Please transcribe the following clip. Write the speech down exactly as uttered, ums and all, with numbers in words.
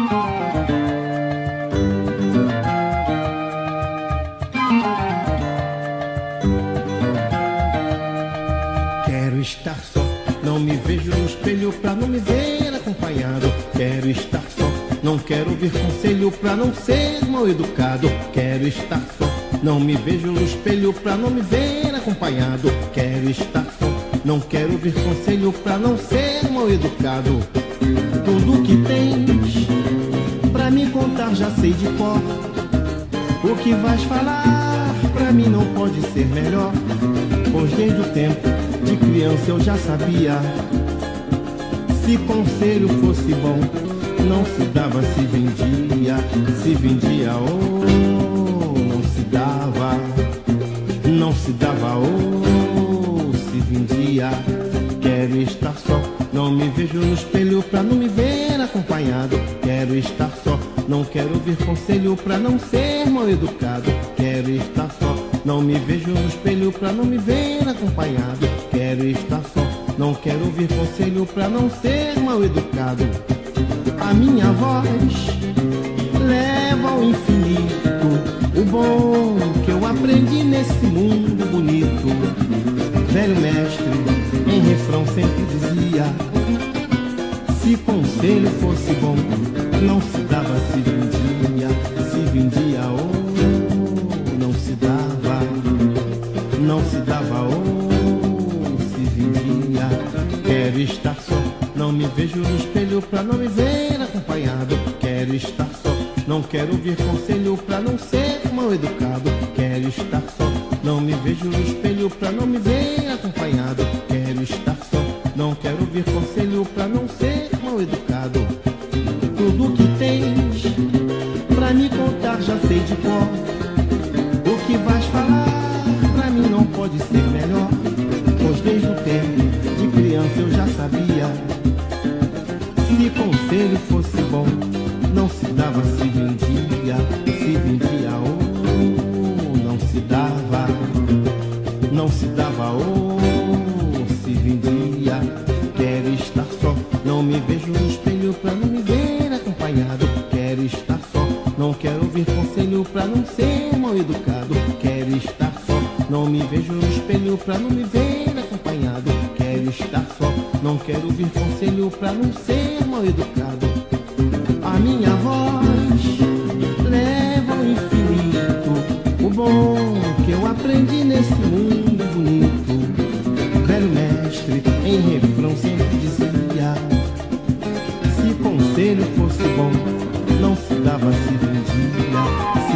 Quero estar só, não me vejo no espelho pra não me ver acompanhado. Quero estar só, não quero ouvir conselho pra não ser mal educado. Quero estar só, não me vejo no espelho pra não me ver acompanhado. Quero estar só, não quero ouvir conselho pra não ser mal educado. Tudo que tens pra me contar já sei de cor. O que vais falar pra mim não pode ser melhor, pois desde o tempo de criança eu já sabia. Se conselho fosse bom, não se dava, se vendia. Se vendia, oh, não se dava. Não se dava, oh, se vendia. Quero estar só, não me vejo no espelho pra não me ver acompanhado. Quero estar só, não quero ouvir conselho pra não ser mal educado. Quero estar só, não me vejo no espelho pra não me ver acompanhado. Quero estar só, não quero ouvir conselho pra não ser mal educado. A minha voz leva ao infinito o bom que eu aprendi nesse mundo bonito. Velho mestre em refrão sempre dizia: se conselho fosse bom, não se dava, se vendia. Se vendia, oh, não se dava. Não se dava, oh, se vendia. Quero estar só, não me vejo no espelho pra não me ver acompanhado. Quero estar só, não quero ouvir conselho pra não ser mal educado. Quero estar só, não me vejo no espelho pra não me ver acompanhado. Quero estar só, não quero ouvir conselho pra não ser mal educado. Tudo que tens pra me contar já sei de cor. O que vais falar pra mim não pode ser melhor, pois desde o tempo de criança eu já sabia. Se conselho fosse bom, não se dava, se vendia. Se vendia, oh, não se dava. Não se dava, oh, se vendia. Quero estar só, não me vejo no espelho pra não me ver acompanhado. Quero estar só, não quero ouvir conselho pra não ser mal educado. Quero estar só, não me vejo no espelho pra não me ver acompanhado. Quero estar só, não quero ouvir conselho pra não ser mal educado. A minha voz leva ao infinito o bom que eu aprendi nesse mundo bonito. Velho mestre em refrão sempre dizia: se conselho fosse bom, não se dava, se vendia.